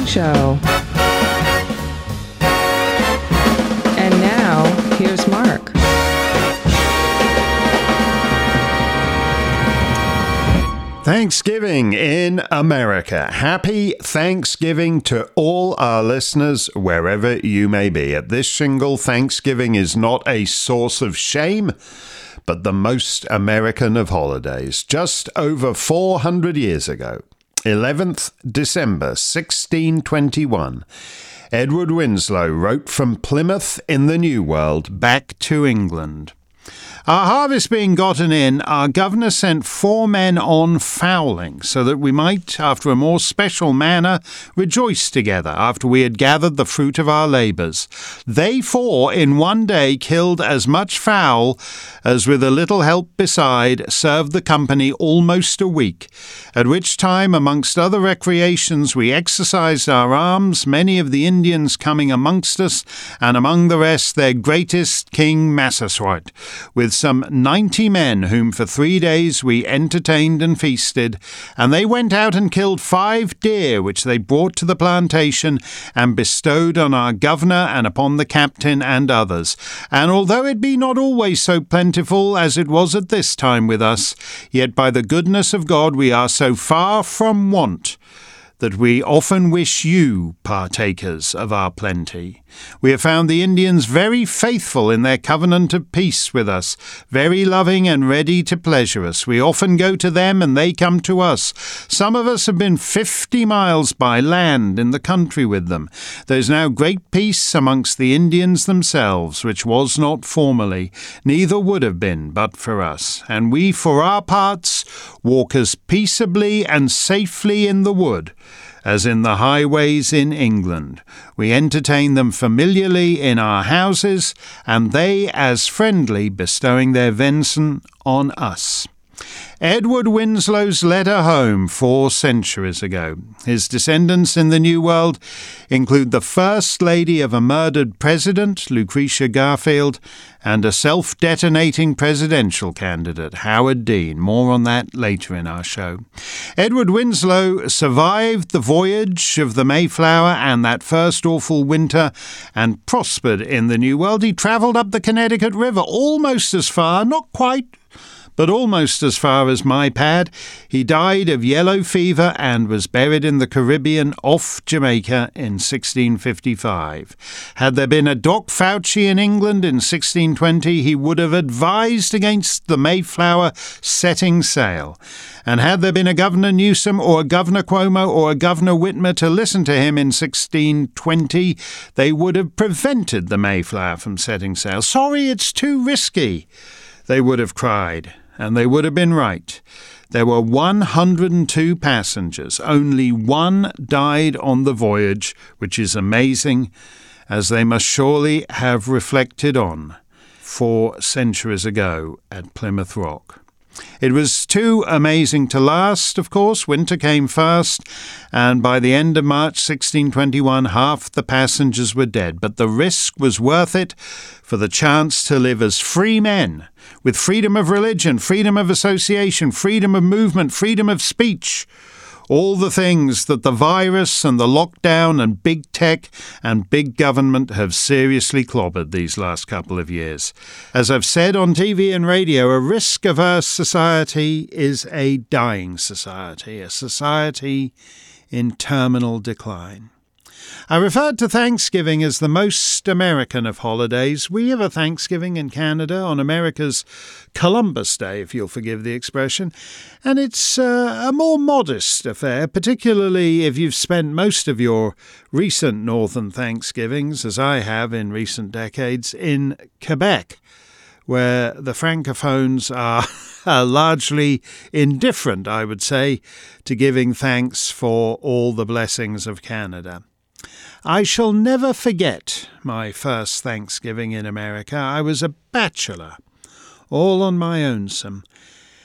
Thanksgiving show. And now, here's Mark. Thanksgiving in America. Happy Thanksgiving to all our listeners, wherever you may be. At this shingle, Thanksgiving is not a source of shame, but the most American of holidays. Just over 400 years ago, 11th December 1621, Edward Winslow wrote from Plymouth in the New World back to England. Our harvest being gotten in, our governor sent 4 men on fowling, so that we might, after a more special manner, rejoice together after we had gathered the fruit of our labours. They 4 in one day killed as much fowl as, with a little help beside, served the company almost a week, at which time, amongst other recreations, we exercised our arms, many of the Indians coming amongst us, and among the rest their greatest King Massasoit, with some 90 men whom for 3 days we entertained and feasted, and they went out and killed 5 deer, which they brought to the plantation and bestowed on our governor and upon the captain and others. And although it be not always so plentiful as it was at this time with us, yet by the goodness of God we are so far from want that we often wish you partakers of our plenty. We have found the Indians very faithful in their covenant of peace with us, very loving and ready to pleasure us. We often go to them and they come to us. Some of us have been 50 miles by land in the country with them. There is now great peace amongst the Indians themselves, which was not formerly, neither would have been but for us. And we, for our parts, walk as peaceably and safely in the wood as in the highways in England. We entertain them familiarly in our houses, and they as friendly, bestowing their venison on us. Edward Winslow's letter home 4 centuries ago. His descendants in the New World include the first lady of a murdered president, Lucretia Garfield, and a self-detonating presidential candidate, Howard Dean. More on that later in our show. Edward Winslow survived the voyage of the Mayflower and that first awful winter and prospered in the New World. He travelled up the Connecticut River almost as far, not quite, but almost as far as my pad. He died of yellow fever and was buried in the Caribbean off Jamaica in 1655. Had there been a Doc Fauci in England in 1620, he would have advised against the Mayflower setting sail. And had there been a Governor Newsom or a Governor Cuomo or a Governor Whitmer to listen to him in 1620, they would have prevented the Mayflower from setting sail. Sorry, it's too risky, they would have cried. And they would have been right. There were 102 passengers. Only 1 died on the voyage, which is amazing, as they must surely have reflected on 4 centuries ago at Plymouth Rock. It was too amazing to last, of course. Winter came first, and by the end of March 1621, half the passengers were dead. But the risk was worth it for the chance to live as free men, with freedom of religion, freedom of association, freedom of movement, freedom of speech. All the things that the virus and the lockdown and big tech and big government have seriously clobbered these last couple of years. As I've said on TV and radio, a risk-averse society is a dying society, a society in terminal decline. I referred to Thanksgiving as the most American of holidays. We have a Thanksgiving in Canada on America's Columbus Day, if you'll forgive the expression, and it's a more modest affair, particularly if you've spent most of your recent Northern Thanksgivings, as I have in recent decades, in Quebec, where the Francophones are largely indifferent, I would say, to giving thanks for all the blessings of Canada. I shall never forget my first Thanksgiving in America. I was a bachelor, all on my own.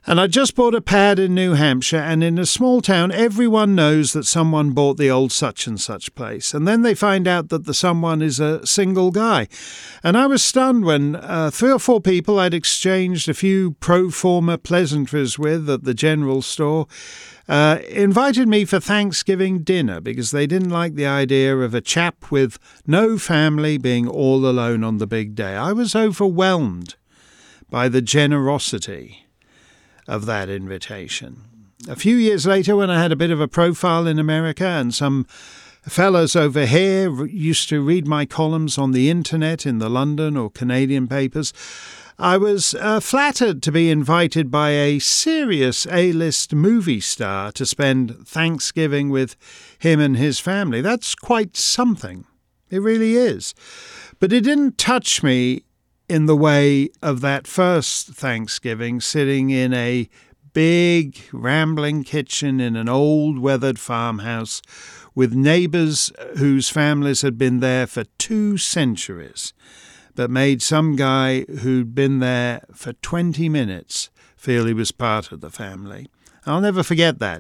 And I just bought a pad in New Hampshire, and in a small town, everyone knows that someone bought the old such and such place. And then they find out that the someone is a single guy. And I was stunned when 3 or 4 people I'd exchanged a few pro forma pleasantries with at the general store invited me for Thanksgiving dinner because they didn't like the idea of a chap with no family being all alone on the big day. I was overwhelmed by the generosity of that invitation. A few years later, when I had a bit of a profile in America and some fellows over here used to read my columns on the internet in the London or Canadian papers, I was flattered to be invited by a serious A-list movie star to spend Thanksgiving with him and his family. That's quite something. It really is. But it didn't touch me in the way of that first Thanksgiving, sitting in a big, rambling kitchen in an old, weathered farmhouse with neighbours whose families had been there for 2 centuries, but made some guy who'd been there for 20 minutes feel he was part of the family. I'll never forget that.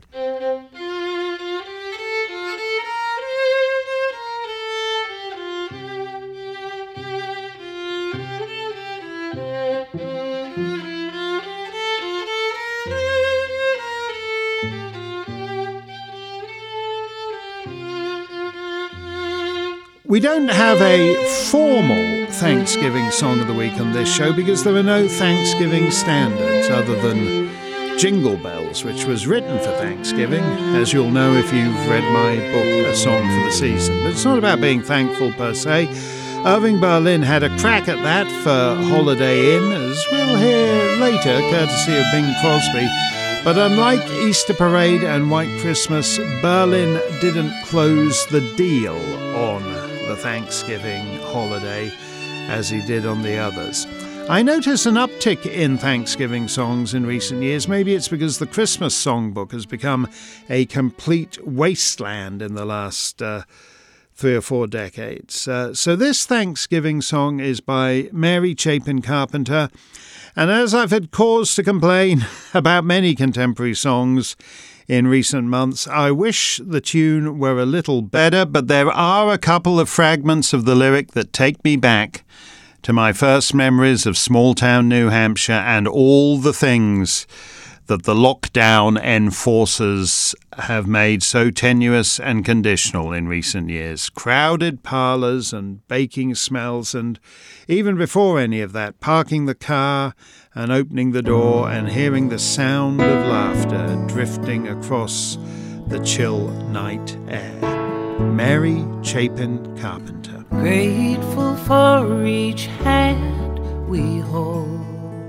We don't have a formal Thanksgiving Song of the Week on this show because there are no Thanksgiving standards other than Jingle Bells, which was written for Thanksgiving, as you'll know if you've read my book, A Song for the Season. But it's not about being thankful per se. Irving Berlin had a crack at that for Holiday Inn, as we'll hear later, courtesy of Bing Crosby. But unlike Easter Parade and White Christmas, Berlin didn't close the deal on the Thanksgiving holiday as he did on the others. I notice an uptick in Thanksgiving songs in recent years. Maybe it's because the Christmas songbook has become a complete wasteland in the last 3 or 4 decades. So this Thanksgiving song is by Mary Chapin Carpenter. And as I've had cause to complain about many contemporary songs in recent months, I wish the tune were a little better, but there are a couple of fragments of the lyric that take me back to my first memories of small-town New Hampshire and all the things that the lockdown enforcers have made so tenuous and conditional in recent years. Crowded parlours and baking smells, and even before any of that, parking the car and opening the door and hearing the sound of laughter drifting across the chill night air. Mary Chapin Carpenter. Grateful for each hand we hold,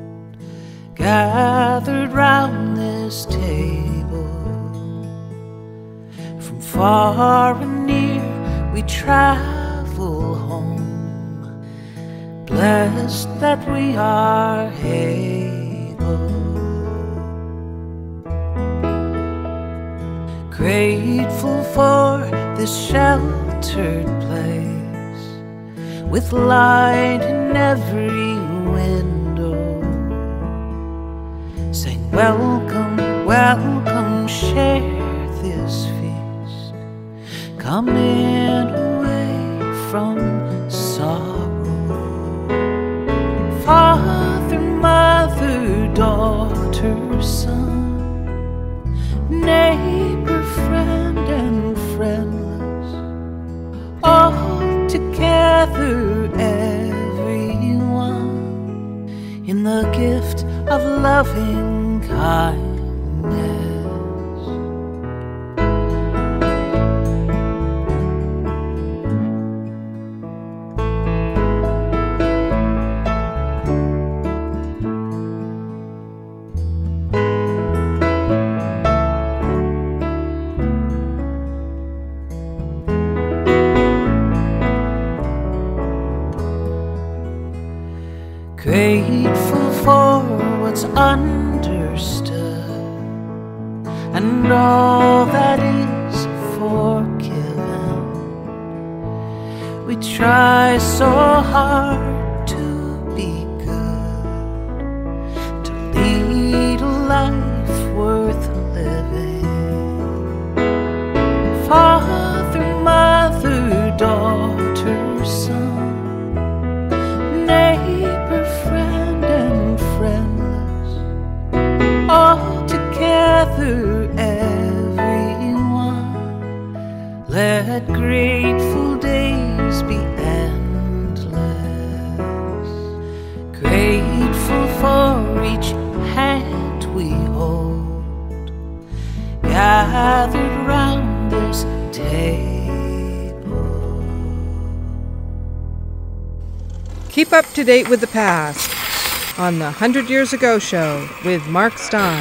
gathered round this table. From far and near we travel home, blessed that we are able. Grateful for this sheltered place, with light in every window, saying welcome, welcome, share this feast. Come in away from sorrow. Father, mother, daughter, son, neighbor, friend, and friendless, all together, everyone, in the gift of loving kindness. Grateful for what's understood and all that is forgiven. We try so hard to be good, to lead a life gathered round this table. Keep up to date with the past on the 100 Years Ago Show with Mark Stein.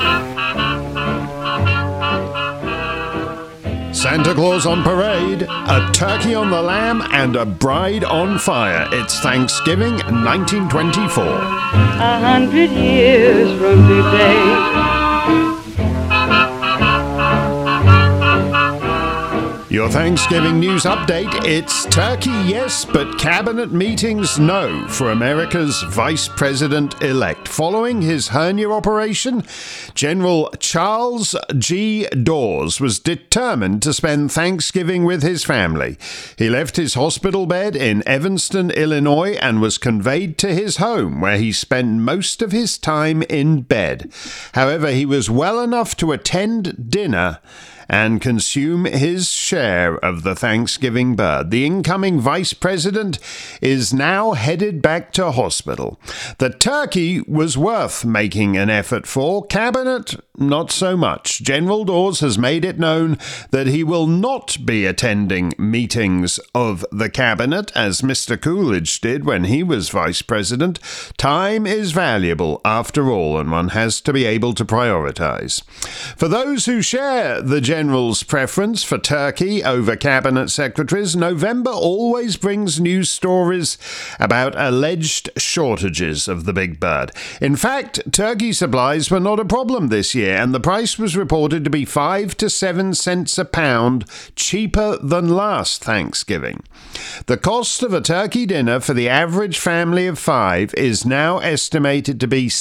Santa Claus on parade, a turkey on the lamb, and a bride on fire. It's Thanksgiving 1924. 100 years from today. Your Thanksgiving news update. It's turkey, yes, but cabinet meetings, no, for America's Vice President-elect. Following his hernia operation, General Charles G. Dawes was determined to spend Thanksgiving with his family. He left his hospital bed in Evanston, Illinois, and was conveyed to his home, where he spent most of his time in bed. However, he was well enough to attend dinner and consume his share of the Thanksgiving bird. The incoming vice president is now headed back to hospital. The turkey was worth making an effort for. Cabinet, not so much. General Dawes has made it known that he will not be attending meetings of the cabinet, as Mr. Coolidge did when he was vice president. Time is valuable, after all, and one has to be able to prioritize. For those who share the General's preference for turkey over cabinet secretaries, November always brings news stories about alleged shortages of the big bird. In fact, turkey supplies were not a problem this year, and the price was reported to be 5 to 7 cents a pound cheaper than last Thanksgiving. The cost of a turkey dinner for the average family of 5 is now estimated to be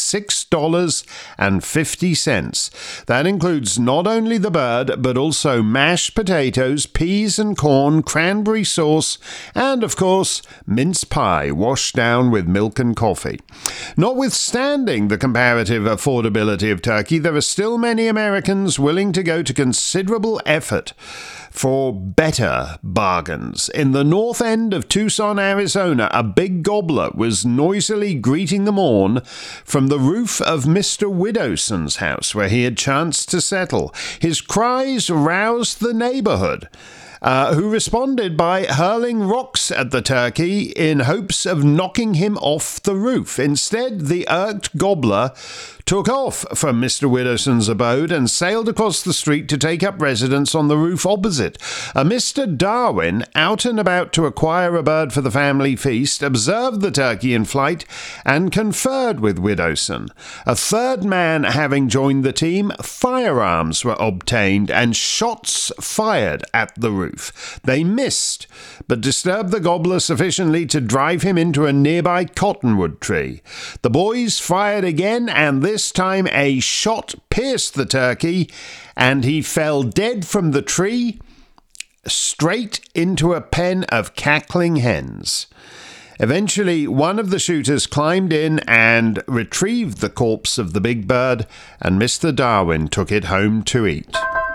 $6.50. That includes not only the bird, but also mashed potatoes, peas and corn, cranberry sauce, and, of course, mince pie washed down with milk and coffee. Notwithstanding the comparative affordability of turkey, there are still many Americans willing to go to considerable effort for better bargains. In the north end of Tucson, Arizona, a big gobbler was noisily greeting the morn from the roof of Mr. Widowson's house, where he had chanced to settle. His cries roused the neighborhood, who responded by hurling rocks at the turkey in hopes of knocking him off the roof. Instead, the irked gobbler took off from Mr. Widowson's abode and sailed across the street to take up residence on the roof opposite. A Mr. Darwin, out and about to acquire a bird for the family feast, observed the turkey in flight and conferred with Widowson. A third man having joined the team, firearms were obtained and shots fired at the roof. They missed, but disturbed the gobbler sufficiently to drive him into a nearby cottonwood tree. The boys fired again, and this time a shot pierced the turkey, and he fell dead from the tree straight into a pen of cackling hens. Eventually, one of the shooters climbed in and retrieved the corpse of the big bird, and Mr. Darwin took it home to eat.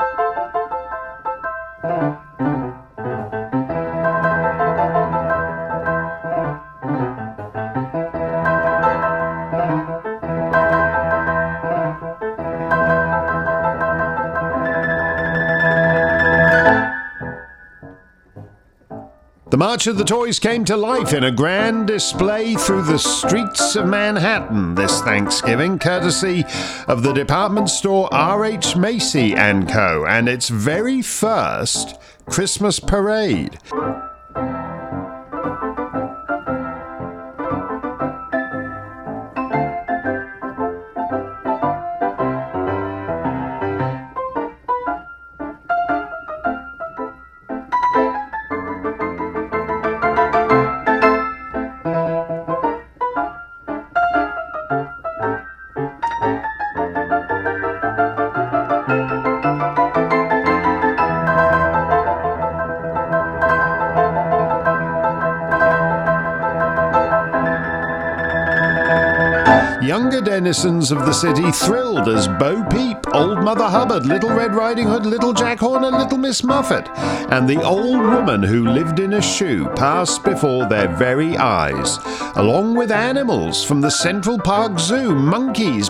The March of the Toys came to life in a grand display through the streets of Manhattan this Thanksgiving, courtesy of the department store R.H. Macy & Co. and its very first Christmas parade. Younger denizens of the city thrilled as Bo Peep, Old Mother Hubbard, Little Red Riding Hood, Little Jack Horner, Little Miss Muffet, and the old woman who lived in a shoe passed before their very eyes, along with animals from the Central Park Zoo, monkeys, bears,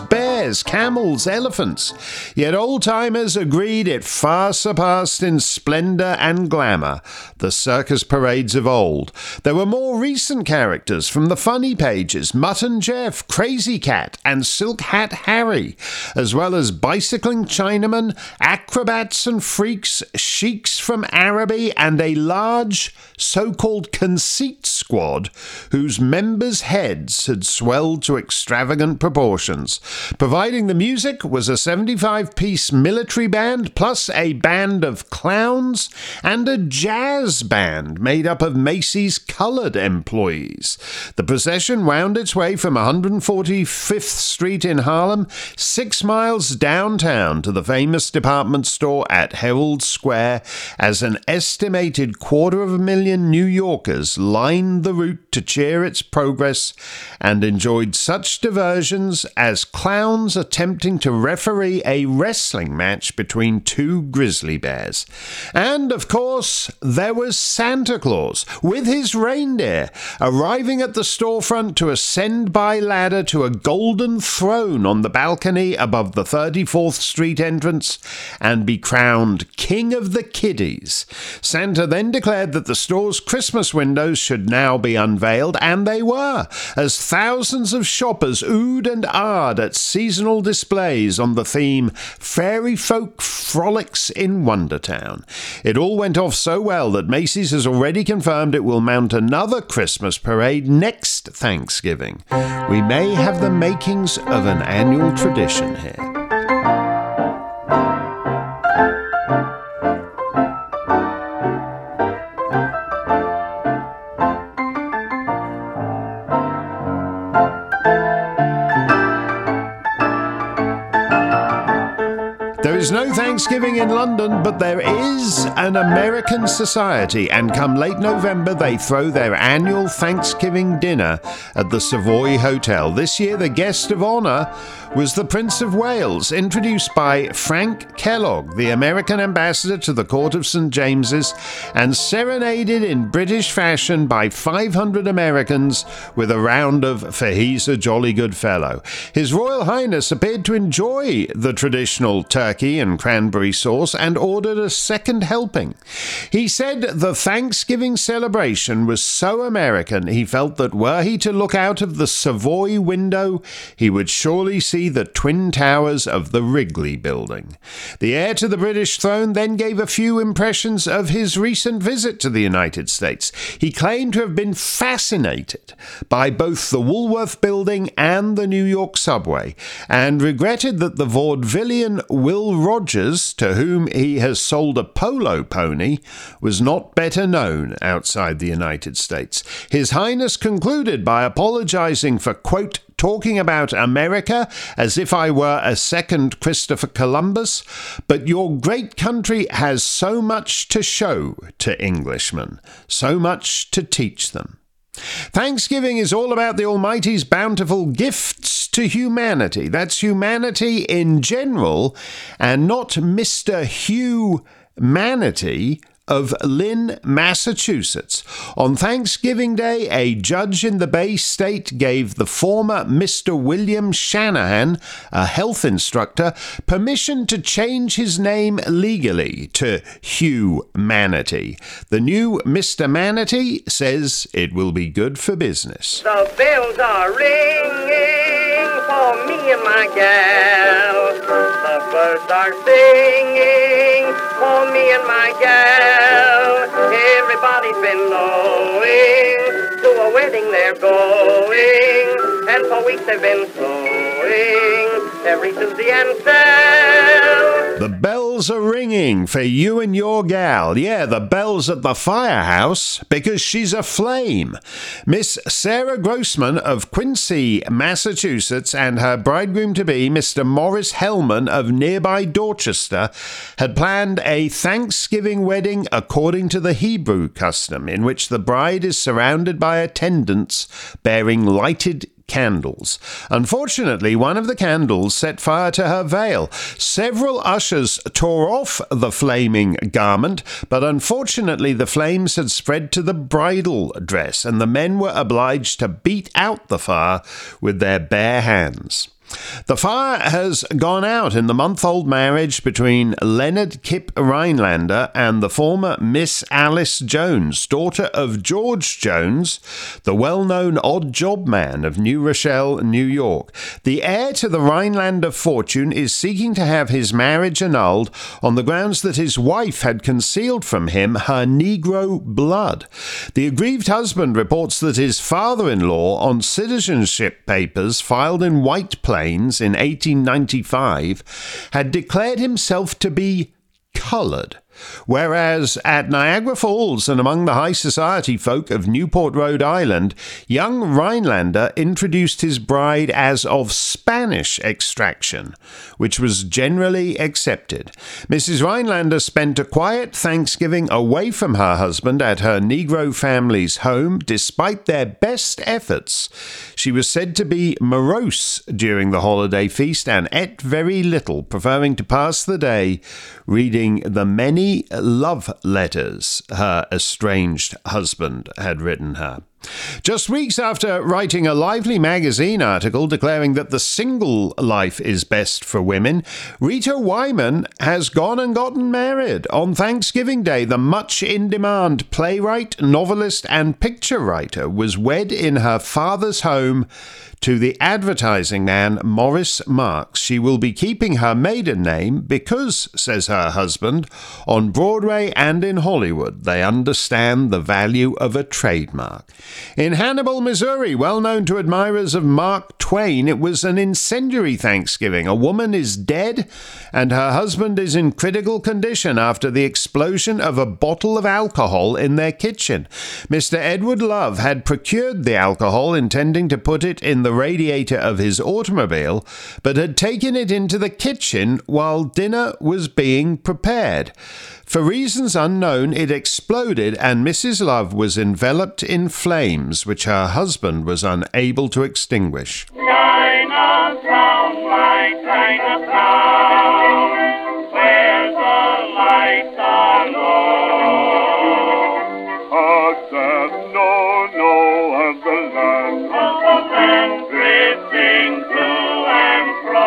bears, camels, elephants. Yet old-timers agreed it far surpassed in splendor and glamour the circus parades of old. There were more recent characters from the funny pages, Mutton Jeff, Crazy Cat, and Silk Hat Harry, as well as bicycling Chinamen, acrobats and freaks, sheiks from Araby, and a large so-called conceit squad whose members' heads had swelled to extravagant proportions. Providing the music was a 75-piece military band, plus a band of clowns and a jazz band made up of Macy's colored employees. The procession wound its way from 145th Street in Harlem 6 miles downtown to the famous department store at Herald Square as an estimated 250,000 New Yorkers lined the route to cheer its progress and enjoyed such diversions as clowns attempting to referee a wrestling match between two grizzly bears. And, of course, there was Santa Claus with his reindeer, arriving at the storefront to ascend by ladder to a golden throne on the balcony above the 34th Street entrance and be crowned King of the Kiddies. Santa then declared that the store's Christmas windows should now be unveiled, and they were, as thousands of shoppers oohed and ahed at seasonal displays on the theme Fairy Folk Frolics in Wondertown. It all went off so well that Macy's has already confirmed it will mount another Christmas parade next Thanksgiving. We may have the makings of an annual tradition here. There is no Thanksgiving in London, but there is an American society, and come late November they throw their annual Thanksgiving dinner at the Savoy Hotel. This year the guest of honour was the Prince of Wales, introduced by Frank Kellogg, the American ambassador to the court of St. James's, and serenaded in British fashion by 500 Americans with a round of "For He's a Jolly Good Fellow." His Royal Highness appeared to enjoy the traditional turkey and cranberry sauce and ordered a second helping. He said the Thanksgiving celebration was so American he felt that were he to look out of the Savoy window, he would surely see the twin towers of the Wrigley Building. The heir to the British throne then gave a few impressions of his recent visit to the United States. He claimed to have been fascinated by both the Woolworth Building and the New York subway, and regretted that the vaudevillian Will Rogers, to whom he has sold a polo pony, was not better known outside the United States. His Highness concluded by apologizing for, quote, talking about America as if I were a second Christopher Columbus, but your great country has so much to show to Englishmen, so much to teach them. Thanksgiving is all about the Almighty's bountiful gifts to humanity. That's humanity in general, and not Mr. Hugh Manatee of Lynn, Massachusetts. On Thanksgiving Day, a judge in the Bay State gave the former Mr. William Shanahan, a health instructor, permission to change his name legally to Hugh Manatee. The new Mr. Manatee says it will be good for business. The bells are ringing for me and my gal. The birds are singing for me and my gal. Everybody's been knowing to a wedding they're going, and for weeks they've been sewing every Susie and Sal. The bells are ringing for you and your gal. Yeah, the bells at the firehouse, because she's a flame. Miss Sarah Grossman of Quincy, Massachusetts, and her bridegroom-to-be, Mr. Morris Hellman of nearby Dorchester, had planned a Thanksgiving wedding according to the Hebrew custom, in which the bride is surrounded by attendants bearing lighted candles. Unfortunately, one of the candles set fire to her veil. Several ushers tore off the flaming garment, but unfortunately the flames had spread to the bridal dress, and the men were obliged to beat out the fire with their bare hands. The fire has gone out in the month-old marriage between Leonard Kip Rhinelander and the former Miss Alice Jones, daughter of George Jones, the well-known odd job man of New Rochelle, New York. The heir to the Rhinelander fortune is seeking to have his marriage annulled on the grounds that his wife had concealed from him her Negro blood. The aggrieved husband reports that his father-in-law, on citizenship papers filed in White Plains in 1895, had declared himself to be coloured, whereas at Niagara Falls and among the high society folk of Newport, Rhode Island, young Rhinelander introduced his bride as of Spanish extraction, which was generally accepted. Mrs. Rhinelander spent a quiet Thanksgiving away from her husband at her Negro family's home. Despite their best efforts, she was said to be morose during the holiday feast and ate very little, preferring to pass the day reading the many love letters her estranged husband had written her. Just weeks after writing a Lively magazine article declaring that the single life is best for women, Rita Wyman has gone and gotten married. On Thanksgiving Day, the much-in-demand playwright, novelist, and picture writer was wed in her father's home to the advertising man Maurice Marks. She will be keeping her maiden name because, says her husband, on Broadway and in Hollywood they understand the value of a trademark. In Hannibal, Missouri, well known to admirers of Mark Twain, it was an incendiary Thanksgiving. A woman is dead and her husband is in critical condition after the explosion of a bottle of alcohol in their kitchen. Mr. Edward Love had procured the alcohol, intending to put it in the radiator of his automobile, but had taken it into the kitchen while dinner was being prepared. For reasons unknown, it exploded and Mrs. Love was enveloped in flames, which her husband was unable to extinguish. Chinatown, my Chinatown, where the lights are low. Accept no of the land, drifting to and fro.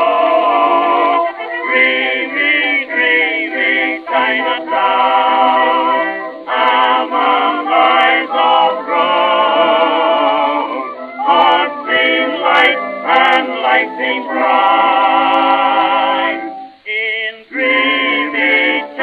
Dreamy Chinatown, among eyes of rose, hearts sing light and lighting bright in dreamy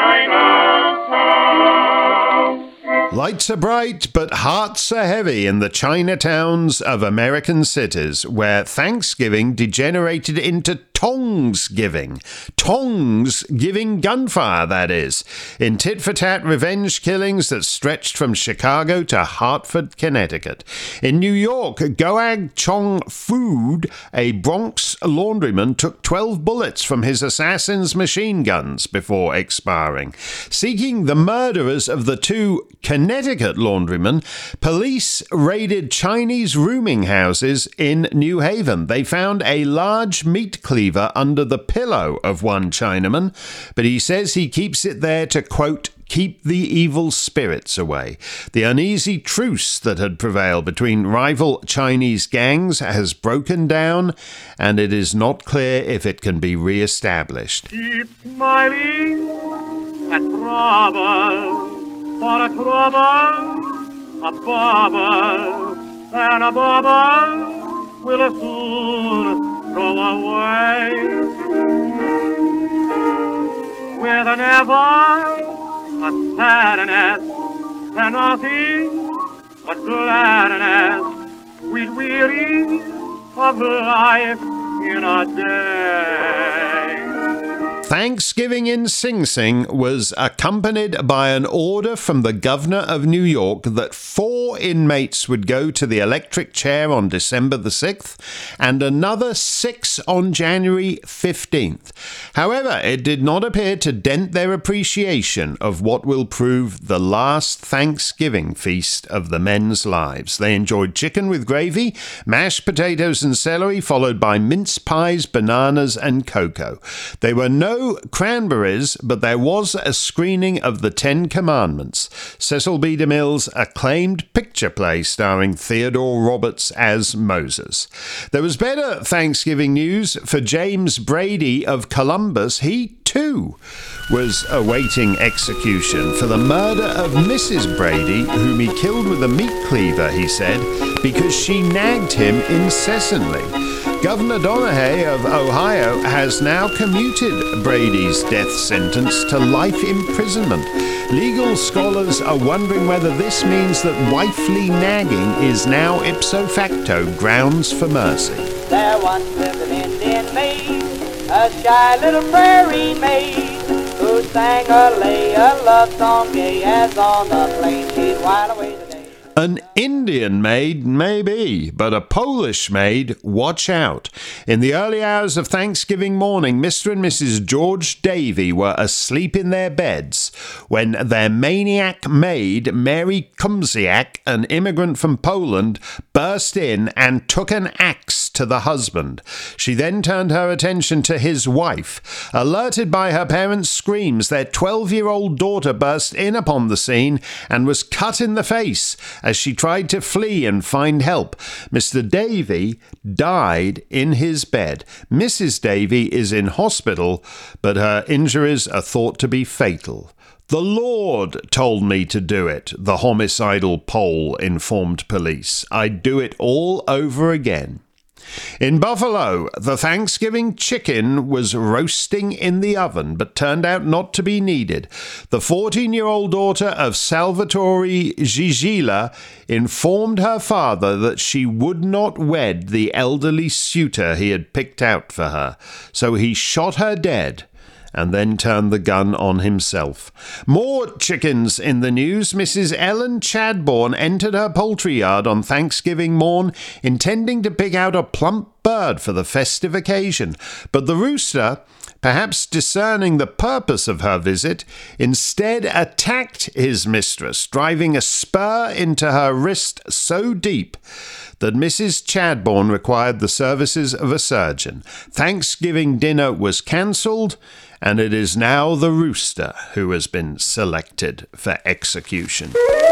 Chinatown. Lights are bright, but hearts are heavy in the Chinatowns of American cities, where Thanksgiving degenerated into Tongsgiving. Tongs giving gunfire, that is, in tit-for-tat revenge killings that stretched from Chicago to Hartford, Connecticut. In New York, Goag Chong Food, a Bronx laundryman, took 12 bullets from his assassin's machine guns before expiring. Seeking the murderers of the two Connecticut laundrymen, police raided Chinese rooming houses in New Haven. They found a large meat cleaver under the pillow of one Chinaman, but he says he keeps it there to, quote, keep the evil spirits away. The uneasy truce that had prevailed between rival Chinese gangs has broken down, and it is not clear if it can be re-established. Keep smiling at trouble, for a trouble, a bubble, and a bubble will soon go away. With an ever a sadness and nothing but gladness, we'd weary of life in a day. Thanksgiving in Sing Sing was accompanied by an order from the governor of New York that 4 inmates would go to the electric chair on December the 6th and another 6 on January 15th. However, it did not appear to dent their appreciation of what will prove the last Thanksgiving feast of the men's lives. They enjoyed chicken with gravy, mashed potatoes and celery, followed by mince pies, bananas, and cocoa. They were no no cranberries, but there was a screening of The Ten Commandments, Cecil B. DeMille's acclaimed picture play starring Theodore Roberts as Moses. There was better Thanksgiving news for James Brady of Columbus. He, too, was awaiting execution for the murder of Mrs. Brady, whom he killed with a meat cleaver, he said, because she nagged him incessantly. Governor Donahue of Ohio has now commuted Brady's death sentence to life imprisonment. Legal scholars are wondering whether this means that wifely nagging is now ipso facto grounds for mercy. There once lived an Indian maid, a shy little prairie maid, who sang a lay a love song gay as on the plain she'd while away the day. An Indian maid, maybe, but a Polish maid, watch out. In the early hours of Thanksgiving morning, Mr. and Mrs. George Davy were asleep in their beds when their maniac maid, Mary Kumsiak, an immigrant from Poland, burst in and took an axe to the husband. She then turned her attention to his wife. Alerted by her parents' screams, their 12-year-old daughter burst in upon the scene and was cut in the face as she tried to flee and find help. Mr. Davy died in his bed. Mrs. Davy is in hospital, but her injuries are thought to be fatal. The Lord told me to do it, the homicidal Pole informed police. I'd do it all over again. In Buffalo, the Thanksgiving chicken was roasting in the oven, but turned out not to be needed. The 14-year-old daughter of Salvatore Gigila informed her father that she would not wed the elderly suitor he had picked out for her, so he shot her dead and then turned the gun on himself. More chickens in the news. Mrs. Ellen Chadbourne entered her poultry yard on Thanksgiving morn, intending to pick out a plump bird for the festive occasion. But the rooster, perhaps discerning the purpose of her visit, instead attacked his mistress, driving a spur into her wrist so deep that Mrs. Chadbourne required the services of a surgeon. Thanksgiving dinner was cancelled, and it is now the rooster who has been selected for execution.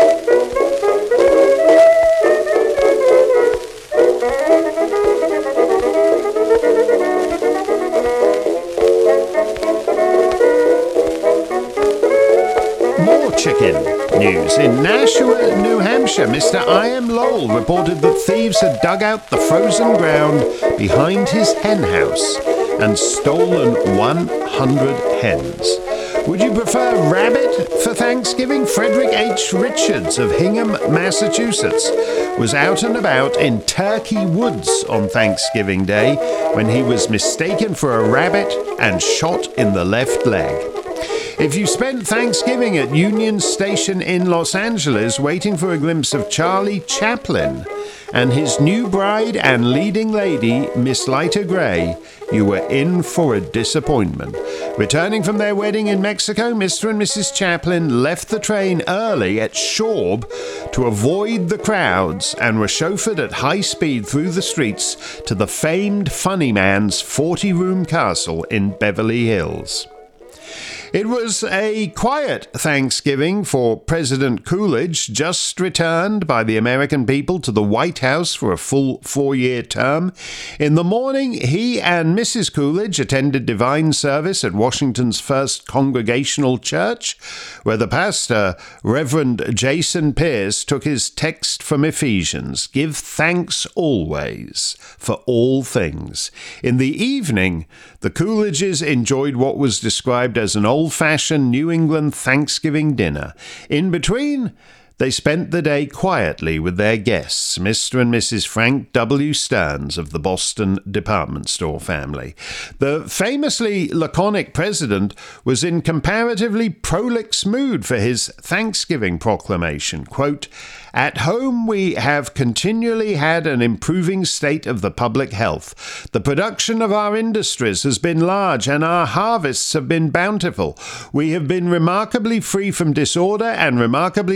More chicken news. In Nashua, New Hampshire, Mr. I.M. Lowell reported that thieves had dug out the frozen ground behind his hen house and stolen 100 hens. Would you prefer rabbit for Thanksgiving? Frederick H. Richards of Hingham, Massachusetts, was out and about in Turkey Woods on Thanksgiving Day when he was mistaken for a rabbit and shot in the left leg. If you spent Thanksgiving at Union Station in Los Angeles waiting for a glimpse of Charlie Chaplin and his new bride and leading lady, Miss Lyta Gray, you were in for a disappointment. Returning from their wedding in Mexico, Mr. and Mrs. Chaplin left the train early at Shorb to avoid the crowds and were chauffeured at high speed through the streets to the famed Funny Man's 40-room castle in Beverly Hills. It was a quiet Thanksgiving for President Coolidge, just returned by the American people to the White House for a full 4-year term. In the morning, he and Mrs. Coolidge attended divine service at Washington's First Congregational Church, where the pastor, Reverend Jason Pierce, took his text from Ephesians, "Give thanks always for all things." In the evening, the Coolidges enjoyed what was described as an old-fashioned New England Thanksgiving dinner. In between, they spent the day quietly with their guests, Mr. and Mrs. Frank W. Stearns of the Boston department store family. The famously laconic president was in comparatively prolix mood for his Thanksgiving proclamation. Quote, "At home we have continually had an improving state of the public health. The production of our industries has been large and our harvests have been bountiful. We have been remarkably free from disorder and remarkably successful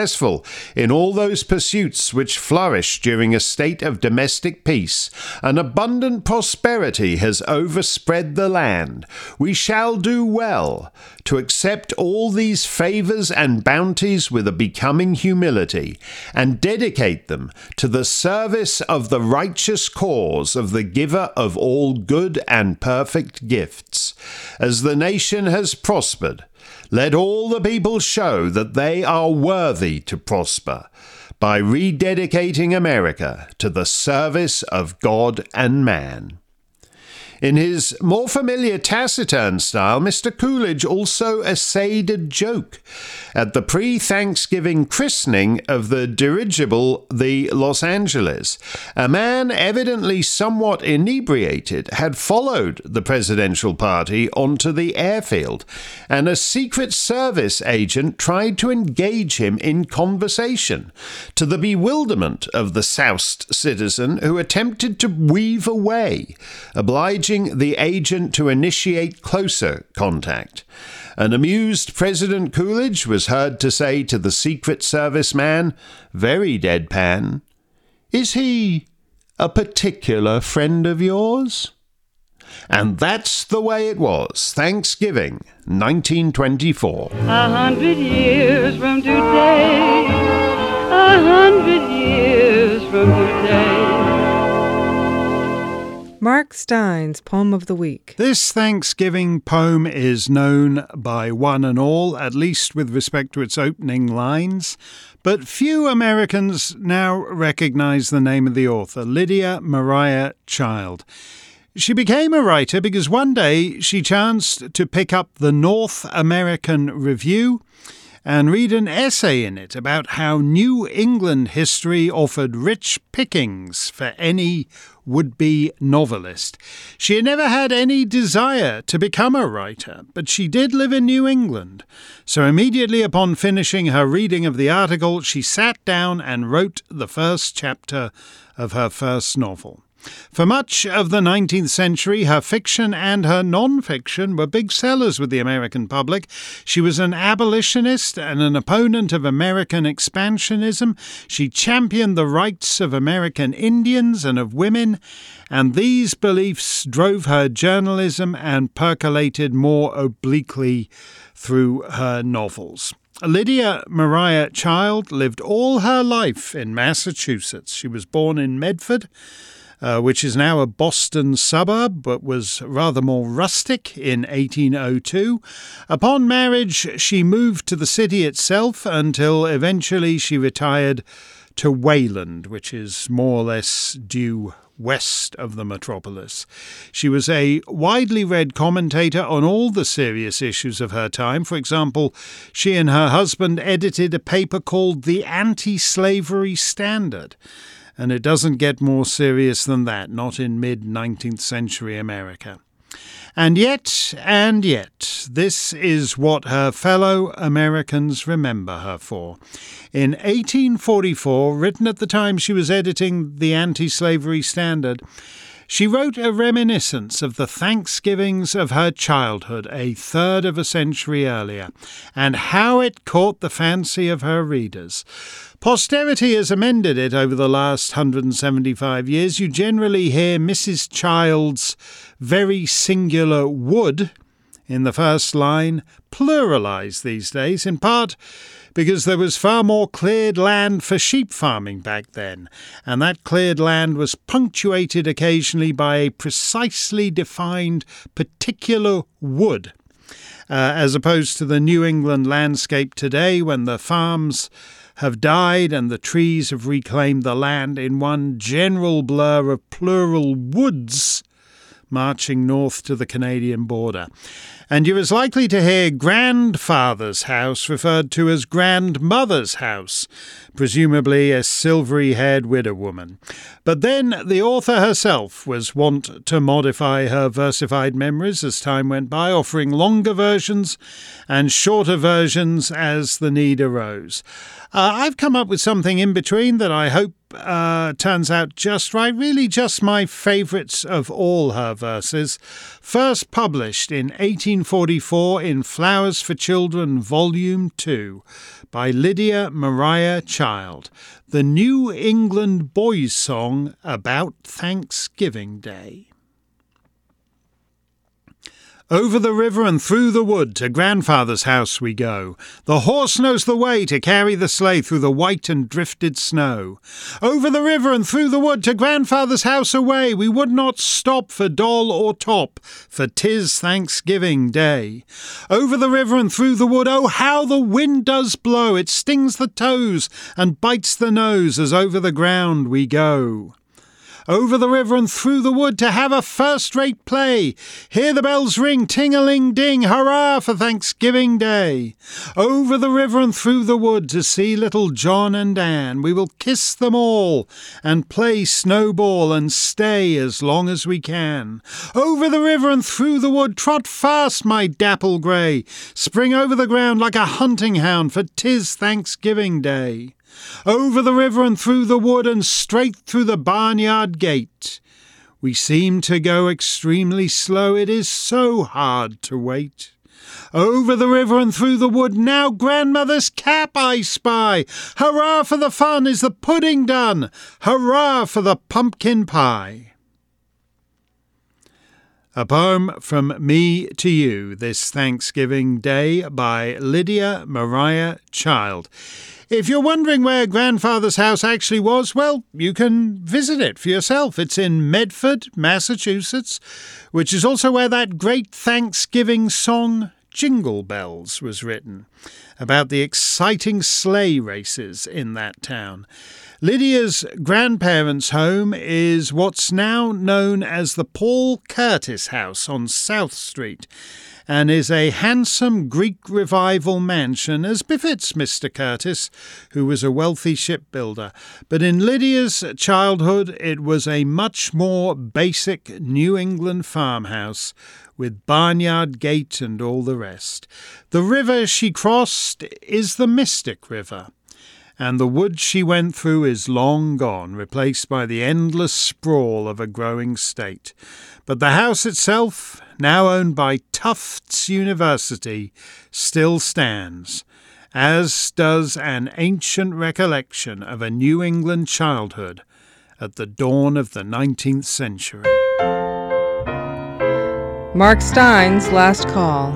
successful in all those pursuits which flourish during a state of domestic peace, and abundant prosperity has overspread the land, we shall do well to accept all these favours and bounties with a becoming humility, and dedicate them to the service of the righteous cause of the giver of all good and perfect gifts. As the nation has prospered, let all the people show that they are worthy to prosper by rededicating America to the service of God and man. In his more familiar taciturn style, Mr. Coolidge also essayed a joke at the pre-Thanksgiving christening of the dirigible the Los Angeles. A man evidently somewhat inebriated had followed the presidential party onto the airfield, and a Secret Service agent tried to engage him in conversation, to the bewilderment of the soused citizen, who attempted to weave away, obliging the agent to initiate closer contact. An amused President Coolidge was heard to say to the Secret Service man, very deadpan, "Is he a particular friend of yours?" And that's the way it was. Thanksgiving, 1924. 100 years from today, 100 years from today. Mark Stein's Poem of the Week. This Thanksgiving poem is known by one and all, at least with respect to its opening lines, but few Americans now recognize the name of the author, Lydia Maria Child. She became a writer because one day she chanced to pick up the North American Review and read an essay in it about how New England history offered rich pickings for any would-be novelist. She had never had any desire to become a writer, but she did live in New England. So immediately upon finishing her reading of the article, she sat down and wrote the first chapter of her first novel. For much of the 19th century, her fiction and her non-fiction were big sellers with the American public. She was an abolitionist and an opponent of American expansionism. She championed the rights of American Indians and of women, and these beliefs drove her journalism and percolated more obliquely through her novels. Lydia Maria Child lived all her life in Massachusetts. She was born in Medford, which is now a Boston suburb, but was rather more rustic, in 1802. Upon marriage, she moved to the city itself until eventually she retired to Wayland, which is more or less due west of the metropolis. She was a widely read commentator on all the serious issues of her time. For example, she and her husband edited a paper called The Anti-Slavery Standard. And it doesn't get more serious than that, not in mid-19th century America. And yet, this is what her fellow Americans remember her for. In 1844, written at the time she was editing the Anti-Slavery Standard, she wrote a reminiscence of the Thanksgivings of her childhood, a third of a century earlier, and how it caught the fancy of her readers. Posterity has amended it over the last 175 years. You generally hear Mrs. Child's very singular would in the first line pluralized these days, in part because there was far more cleared land for sheep farming back then, and that cleared land was punctuated occasionally by a precisely defined particular wood, as opposed to the New England landscape today when the farms have died and the trees have reclaimed the land in one general blur of plural woods marching north to the Canadian border. And you're as likely to hear grandfather's house referred to as grandmother's house, presumably a silvery-haired widow woman. But then the author herself was wont to modify her versified memories as time went by, offering longer versions and shorter versions as the need arose. I've come up with something in between that I hope turns out just right, really just my favourites of all her verses. First published in 1844 in Flowers for Children, Volume 2, by Lydia Maria Child, the New England boys' song about Thanksgiving Day. Over the river and through the wood to grandfather's house we go. The horse knows the way to carry the sleigh through the white and drifted snow. Over the river and through the wood to grandfather's house away. We would not stop for doll or top, for 'tis Thanksgiving Day. Over the river and through the wood, oh how the wind does blow! It stings the toes and bites the nose as over the ground we go. Over the river and through the wood to have a first-rate play. Hear the bells ring, ting-a-ling-ding, hurrah for Thanksgiving Day. Over the river and through the wood to see little John and Anne. We will kiss them all and play snowball and stay as long as we can. Over the river and through the wood, trot fast, my dapple grey. Spring over the ground like a hunting hound, for 'tis Thanksgiving Day. Over the river and through the wood and straight through the barnyard gate. We seem to go extremely slow, it is so hard to wait. Over the river and through the wood, now grandmother's cap I spy. Hurrah for the fun, is the pudding done? Hurrah for the pumpkin pie. A poem from me to you this Thanksgiving Day by Lydia Maria Child. If you're wondering where grandfather's house actually was, well, you can visit it for yourself. It's in Medford, Massachusetts, which is also where that great Thanksgiving song Jingle Bells was written, about the exciting sleigh races in that town. Lydia's grandparents' home is what's now known as the Paul Curtis House on South Street, and is a handsome Greek revival mansion, as befits Mr. Curtis, who was a wealthy shipbuilder. But in Lydia's childhood, it was a much more basic New England farmhouse, with barnyard gate and all the rest. The river she crossed is the Mystic River, and the wood she went through is long gone, replaced by the endless sprawl of a growing state. But the house itself, now owned by Tufts University, still stands, as does an ancient recollection of a New England childhood at the dawn of the 19th century. Mark Stein's Last Call.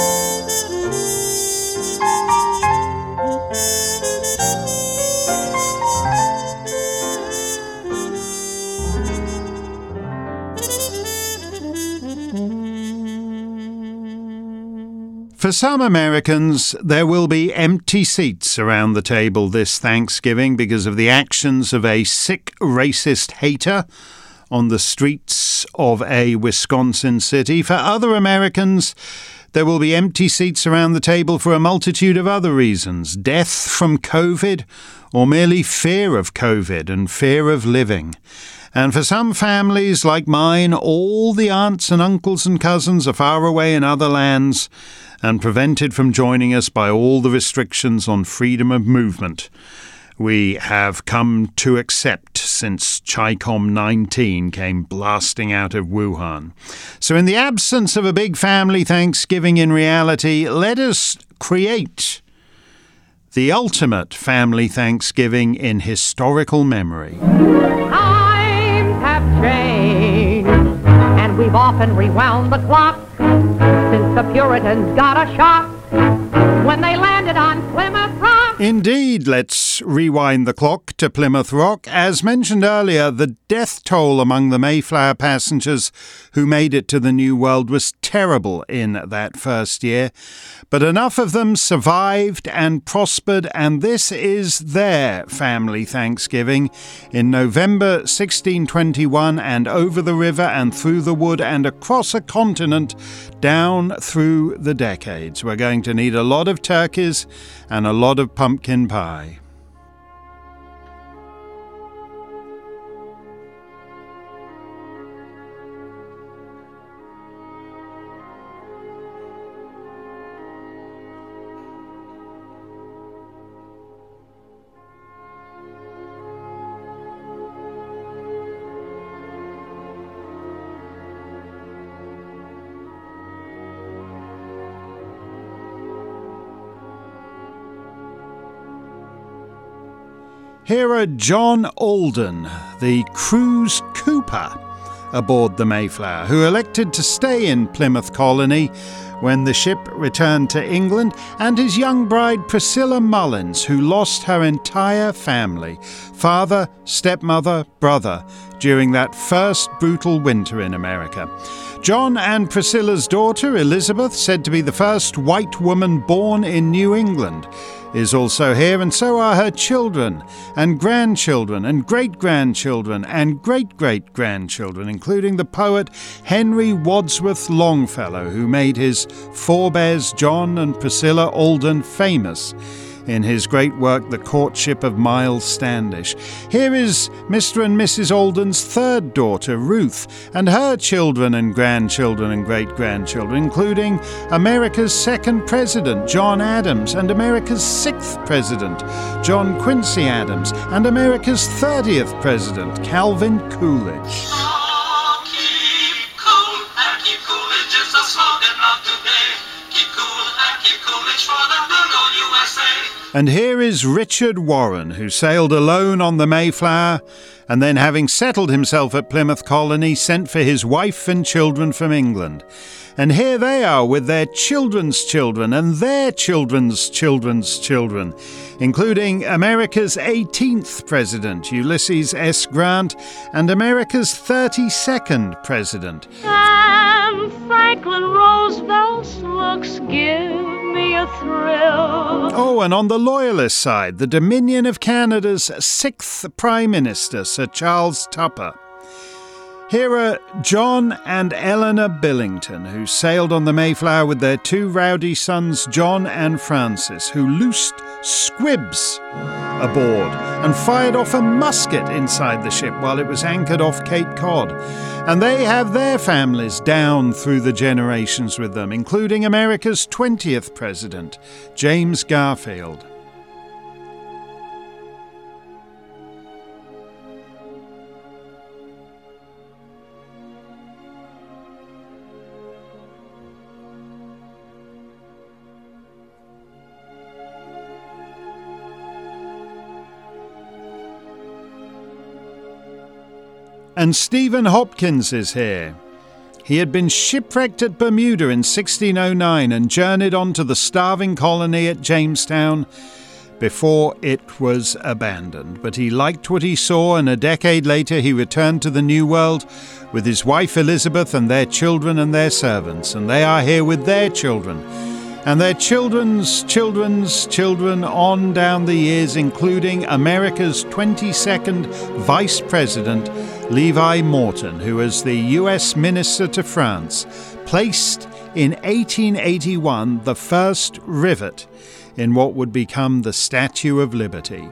For some Americans, there will be empty seats around the table this Thanksgiving because of the actions of a sick racist hater on the streets of a Wisconsin city. For other Americans, there will be empty seats around the table for a multitude of other reasons: death from COVID, or merely fear of COVID and fear of living. And for some families like mine, all the aunts and uncles and cousins are far away in other lands and prevented from joining us by all the restrictions on freedom of movement we have come to accept since Chi-Com-19 came blasting out of Wuhan. So in the absence of a big family Thanksgiving in reality, let us create the ultimate family Thanksgiving in historical memory. Times have changed, and we've often rewound the clock since the Puritans got a shock when they landed on Plymouth Rock. Indeed, let's rewind the clock to Plymouth Rock. As mentioned earlier, the death toll among the Mayflower passengers who made it to the New World was terrible in that first year. But enough of them survived and prospered, and this is their family Thanksgiving in November 1621, and over the river and through the wood and across a continent down through the decades. We're going to need a lot of turkeys and a lot of pumpkin pie. Here are John Alden, the cruise cooper aboard the Mayflower, who elected to stay in Plymouth Colony when the ship returned to England, and his young bride Priscilla Mullins, who lost her entire family, father, stepmother, brother, during that first brutal winter in America. John and Priscilla's daughter, Elizabeth, said to be the first white woman born in New England, is also here, and so are her children and grandchildren and great-grandchildren and great-great-grandchildren, including the poet Henry Wadsworth Longfellow, who made his forebears John and Priscilla Alden famous in his great work, The Courtship of Miles Standish. Here is Mr. and Mrs. Alden's third daughter, Ruth, and her children and grandchildren and great-grandchildren, including America's second president, John Adams, and America's sixth president, John Quincy Adams, and America's 30th president, Calvin Coolidge. Oh, keep cool, and keep Coolidge is the slogan of today. Keep cool, and keep Coolidge for the good old USA. And here is Richard Warren, who sailed alone on the Mayflower, and then, having settled himself at Plymouth Colony, sent for his wife and children from England. And here they are with their children's children and their children's children's children, including America's 18th president, Ulysses S. Grant, and America's 32nd president. And Franklin Roosevelt's looks give me a thrill. Oh, and on the Loyalist side, the Dominion of Canada's 6th Prime Minister, Sir Charles Tupper. Here are John and Eleanor Billington, who sailed on the Mayflower with their two rowdy sons, John and Francis, who loosed squibs aboard and fired off a musket inside the ship while it was anchored off Cape Cod. And they have their families down through the generations with them, including America's 20th president, James Garfield. And Stephen Hopkins is here. He had been shipwrecked at Bermuda in 1609 and journeyed on to the starving colony at Jamestown before it was abandoned. But he liked what he saw, and a decade later he returned to the New World with his wife Elizabeth and their children and their servants. And they are here with their children and their children's children's children on down the years, including America's 22nd Vice President, Levi Morton, who was the U.S. Minister to France, placed in 1881 the first rivet in what would become the Statue of Liberty.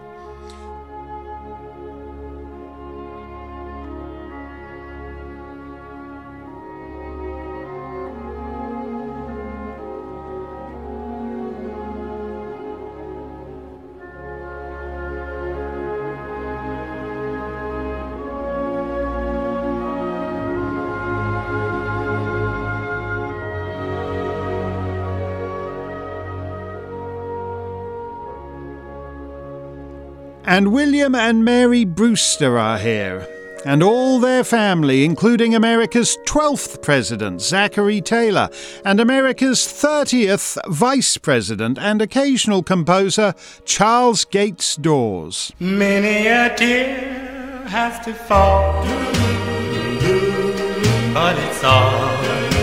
And William and Mary Brewster are here, and all their family, including America's 12th president, Zachary Taylor, and America's 30th vice president and occasional composer, Charles Gates Dawes. Many a tear has to fall, but it's all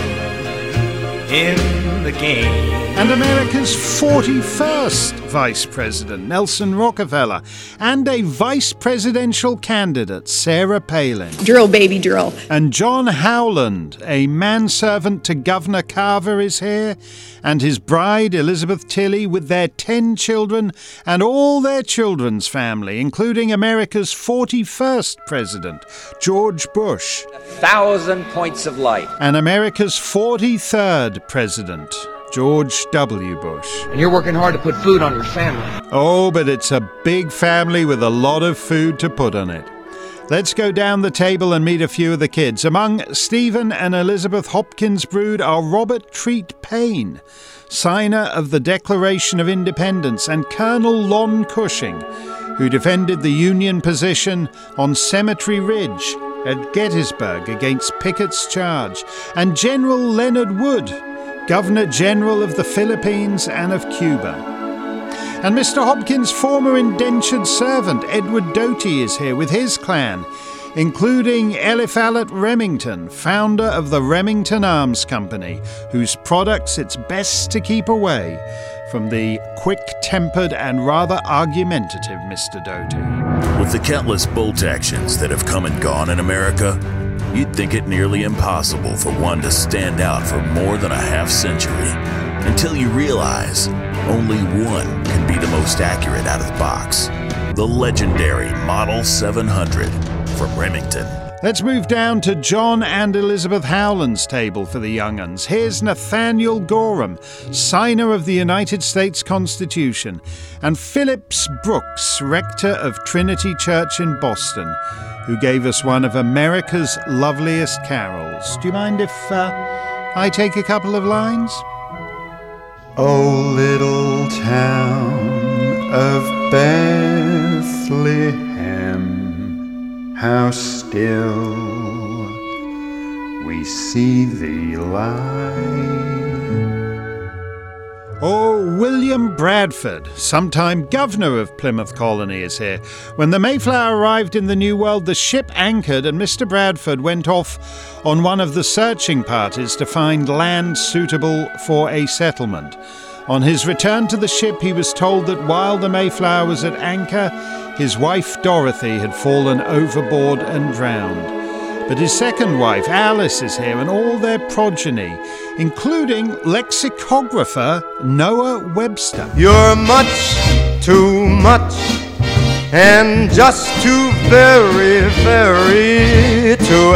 in the game. And America's 41st Vice President, Nelson Rockefeller, and a vice presidential candidate, Sarah Palin. Drill, baby, drill. And John Howland, a manservant to Governor Carver, is here, and his bride, Elizabeth Tilley, with their 10 children and all their children's family, including America's 41st President, George Bush. 1,000 points of light. And America's 43rd President, George W. Bush. And you're working hard to put food on your family. Oh, but it's a big family with a lot of food to put on it. Let's go down the table and meet a few of the kids. Among Stephen and Elizabeth Hopkins' brood are Robert Treat Paine, signer of the Declaration of Independence, and Colonel Lon Cushing, who who defended the Union position on Cemetery Ridge at Gettysburg against Pickett's charge, and General Leonard Wood, Governor General of the Philippines and of Cuba. And Mr. Hopkins' former indentured servant, Edward Doty, is here with his clan, including Eliphalet Remington, founder of the Remington Arms Company, whose products it's best to keep away from the quick-tempered and rather argumentative Mr. Doty. With the countless bolt actions that have come and gone in America, you'd think it nearly impossible for one to stand out for more than a half-century, until you realize only one can be the most accurate out of the box. The legendary Model 700 from Remington. Let's move down to John and Elizabeth Howland's table for the young uns. Here's Nathaniel Gorham, signer of the United States Constitution, and Phillips Brooks, rector of Trinity Church in Boston, who gave us one of America's loveliest carols. Do you mind if I take a couple of lines? O little town of Bethlehem, how still we see thee lie. Oh, William Bradford, sometime governor of Plymouth Colony, is here. When the Mayflower arrived in the New World, the ship anchored and Mr. Bradford went off on one of the searching parties to find land suitable for a settlement. On his return to the ship, he was told that while the Mayflower was at anchor, his wife Dorothy had fallen overboard and drowned. But his second wife, Alice, is here, and all their progeny, including lexicographer Noah Webster. You're much too much, and just too very, very to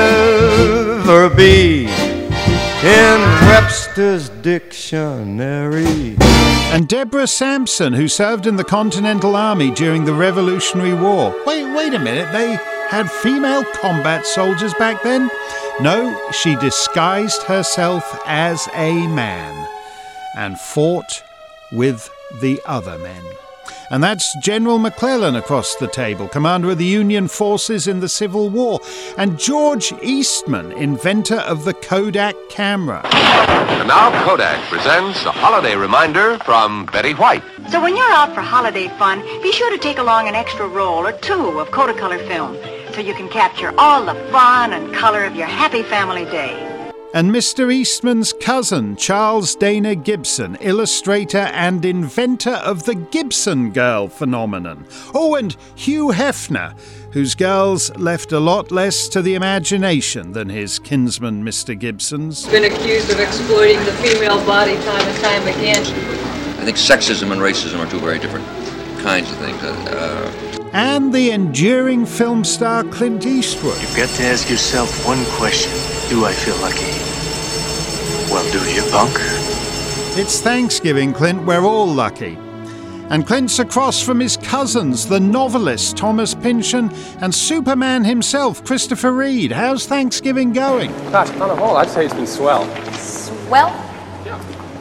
ever be in Webster's dictionary. And Deborah Sampson, who served in the Continental Army during the Revolutionary War. Wait a minute, they had female combat soldiers back then? No, she disguised herself as a man and fought with the other men. And that's General McClellan across the table, commander of the Union forces in the Civil War, and George Eastman, inventor of the Kodak camera. And now Kodak presents a holiday reminder from Betty White. So when you're out for holiday fun, be sure to take along an extra roll or two of Kodacolor film, so you can capture all the fun and color of your happy family day. And Mr. Eastman's cousin, Charles Dana Gibson, illustrator and inventor of the Gibson Girl phenomenon. Oh, and Hugh Hefner, whose girls left a lot less to the imagination than his kinsman, Mr. Gibson's. Been accused of exploiting the female body time and time again. I think sexism and racism are two very different kinds of things. And the enduring film star Clint Eastwood. You've got to ask yourself one question. Do I feel lucky? Well, do you, punk? It's Thanksgiving, Clint. We're all lucky. And Clint's across from his cousins, the novelist Thomas Pynchon and Superman himself, Christopher Reeve. How's Thanksgiving going? Gosh, on the whole, I'd say it's been swell. Swell? Yeah.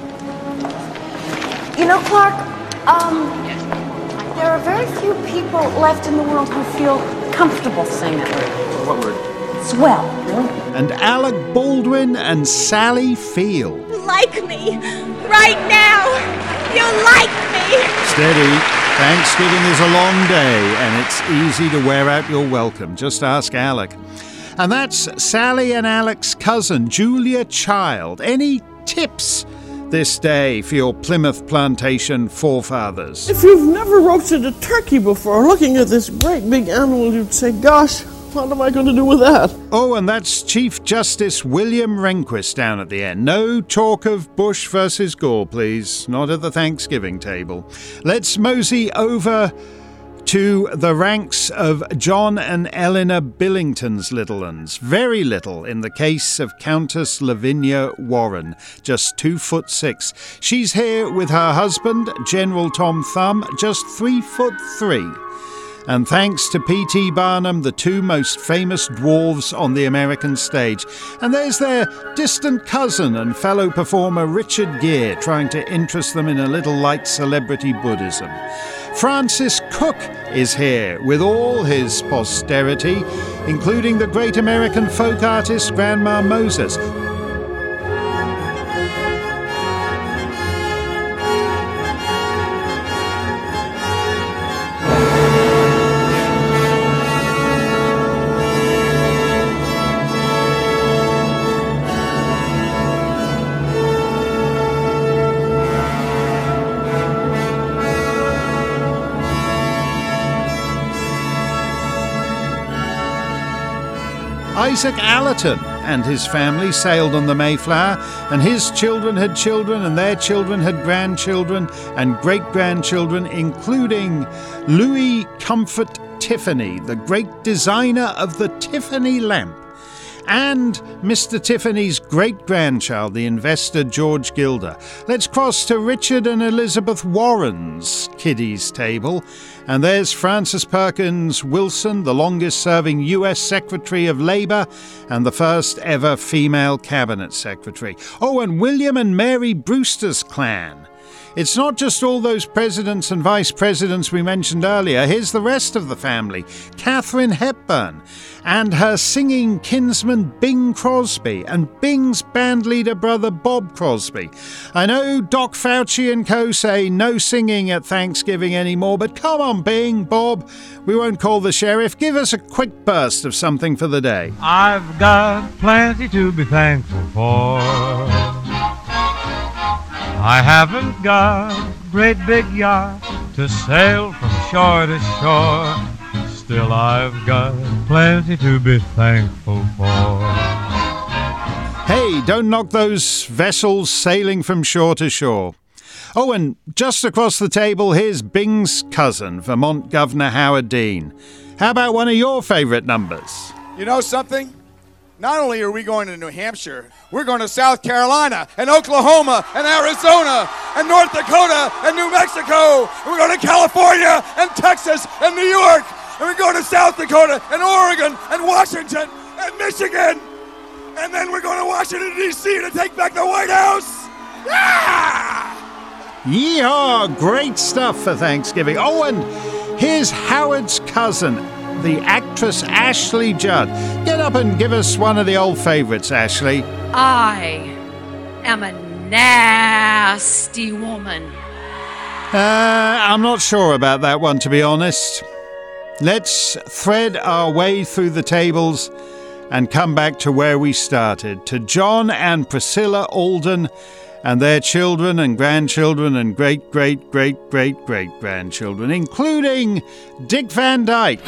You know, Clark, there are very few people left in the world who feel comfortable saying that word. What word? Swell. And Alec Baldwin and Sally Field. Like me right now. You like me. Steady. Thanksgiving is a long day, and it's easy to wear out your welcome. Just ask Alec. And that's Sally and Alec's cousin, Julia Child. Any tips this day for your Plymouth Plantation forefathers? If you've never roasted a turkey before, looking at this great big animal, you'd say, gosh, what am I going to do with that? Oh, and that's Chief Justice William Rehnquist down at the end. No talk of Bush versus Gore, please. Not at the Thanksgiving table. Let's mosey over to the ranks of John and Eleanor Billington's little uns. Very little in the case of Countess Lavinia Warren, just 2'6". She's here with her husband, General Tom Thumb, just 3'3". And thanks to P.T. Barnum, the two most famous dwarves on the American stage. And there's their distant cousin and fellow performer Richard Gere, trying to interest them in a little light celebrity Buddhism. Francis Cook is here with all his posterity, including the great American folk artist Grandma Moses. Isaac Allerton and his family sailed on the Mayflower, and his children had children, and their children had grandchildren and great-grandchildren, including Louis Comfort Tiffany, the great designer of the Tiffany lamp, and Mr. Tiffany's great-grandchild, the investor George Gilder. Let's cross to Richard and Elizabeth Warren's kiddies table. And there's Frances Perkins Wilson, the longest-serving U.S. Secretary of Labor and the first ever female cabinet secretary. Oh, and William and Mary Brewster's clan. It's not just all those presidents and vice presidents we mentioned earlier. Here's the rest of the family. Katharine Hepburn and her singing kinsman Bing Crosby and Bing's bandleader brother Bob Crosby. I know Doc Fauci and co say no singing at Thanksgiving anymore, but come on, Bing, Bob, we won't call the sheriff. Give us a quick burst of something for the day. I've got plenty to be thankful for. I haven't got a great big yacht to sail from shore to shore. Still I've got plenty to be thankful for. Hey, don't knock those vessels sailing from shore to shore. Oh, and just across the table, here's Bing's cousin, Vermont Governor Howard Dean. How about one of your favourite numbers? You know something? Not only are we going to New Hampshire, we're going to South Carolina and Oklahoma and Arizona and North Dakota and New Mexico. And we're going to California and Texas and New York. And we're going to South Dakota and Oregon and Washington and Michigan. And then we're going to Washington, D.C. to take back the White House. Yeah! Yeehaw! Great stuff for Thanksgiving. Oh, and here's Howard's cousin, the actress Ashley Judd. Get up and give us one of the old favorites, Ashley. I am a nasty woman. I'm not sure about that one, to be honest. Let's thread our way through the tables and come back to where we started, to John and Priscilla Alden and their children and grandchildren and great-great-great-great-great-grandchildren, including Dick Van Dyke.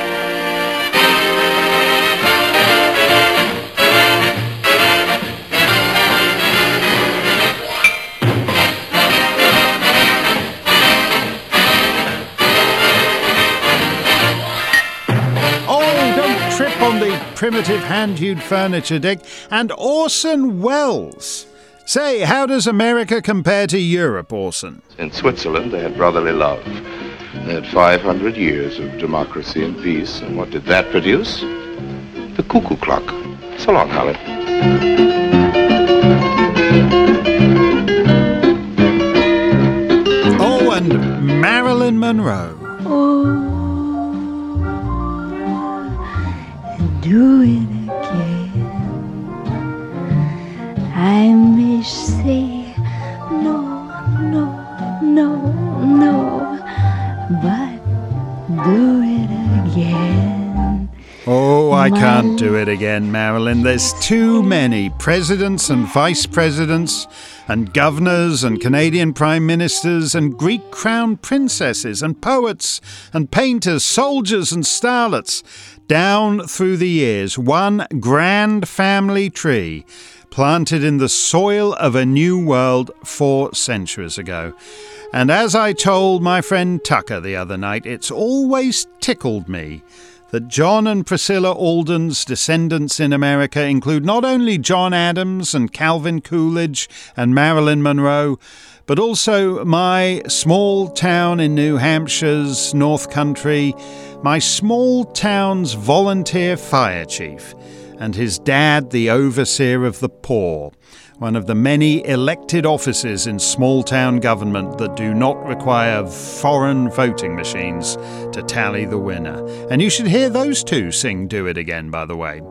On the primitive hand-hewed furniture, Dick, and Orson Welles. Say, how does America compare to Europe, Orson? In Switzerland, they had brotherly love. They had 500 years of democracy and peace, and what did that produce? The cuckoo clock. So long, Holly. Oh, and Marilyn Monroe. Do it again. I may say no, no, no, no, but do it again. Oh, I can't do it again, Marilyn. There's too many presidents and vice presidents and governors and Canadian prime ministers and Greek crown princesses and poets and painters, soldiers and starlets. Down through the years, one grand family tree planted in the soil of a new world 4 centuries ago. And as I told my friend Tucker the other night, it's always tickled me that John and Priscilla Alden's descendants in America include not only John Adams and Calvin Coolidge and Marilyn Monroe, but also my small town in New Hampshire's North Country, my small town's volunteer fire chief, and his dad, the overseer of the poor, one of the many elected offices in small-town government that do not require foreign voting machines to tally the winner. And you should hear those two sing Do It Again, by the way.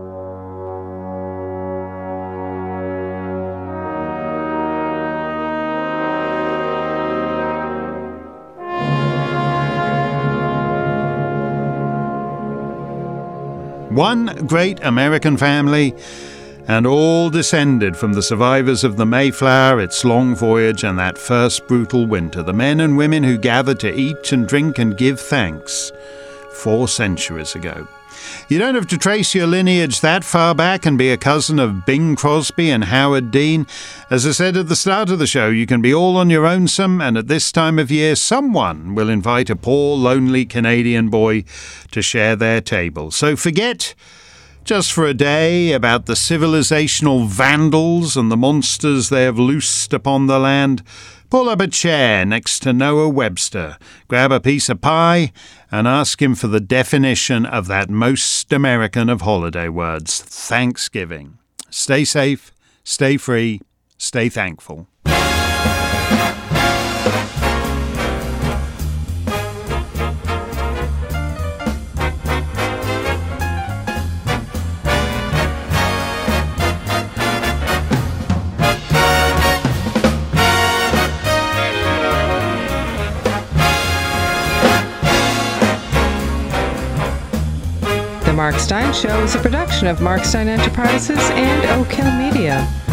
One great American family, and all descended from the survivors of the Mayflower, its long voyage, and that first brutal winter, the men and women who gathered to eat and drink and give thanks 4 centuries ago. You don't have to trace your lineage that far back and be a cousin of Bing Crosby and Howard Dean. As I said at the start of the show, you can be all on your own and at this time of year, someone will invite a poor, lonely Canadian boy to share their table. So forget, just for a day, about the civilizational vandals and the monsters they have loosed upon the land. Pull up a chair next to Noah Webster, grab a piece of pie, and ask him for the definition of that most American of holiday words, Thanksgiving. Stay safe, stay free, stay thankful. The Mark Steyn Show is a production of Mark Steyn Enterprises and Oak Hill Media.